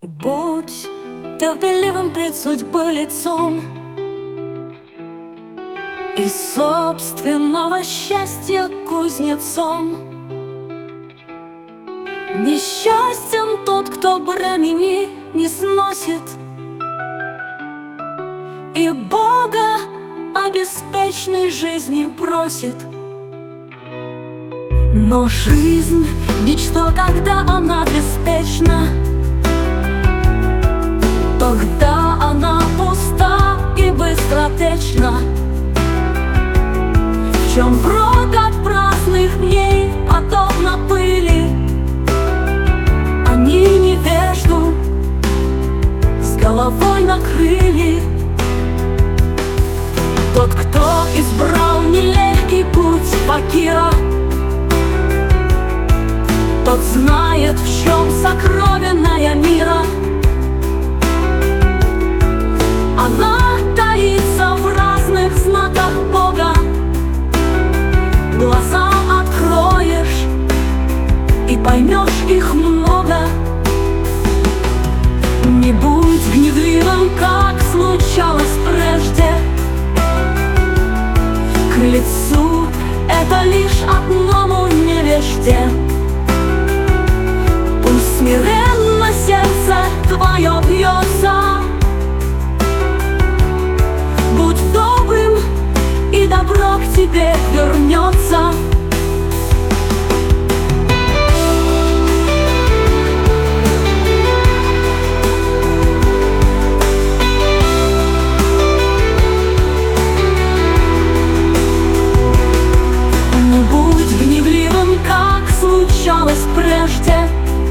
Будь терпеливым пред судьбой лицом, и собственного счастья кузнецом. Несчастен тот, кто бремени не сносит, и Бога о беспечной жизни просит. Но жизнь — ничто, когда она беспечна. Тогда она пуста и быстротечна. В чем брод от праздных дней, подобно пыли, они невежду с головой накрыли. Тот, кто избрал нелегкий путь факира, тот знает, в чем сокровенная мира. Она таится в разных знаках Бога. Глаза откроешь и поймешь их много. Не будь гневливым, как случалось прежде. К лицу это лишь одному невежде. Пусть смиренно сердце твое бьется. Будь добрым, и добро к тебе вернется. Не будь гневливым, как случалось прежде.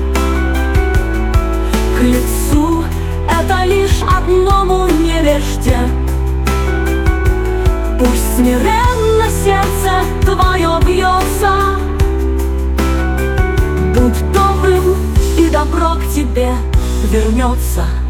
К лицу это лишь одному невежде. Пусть смиренно сердце твое бьется. Будь добрым, и добро к тебе вернется.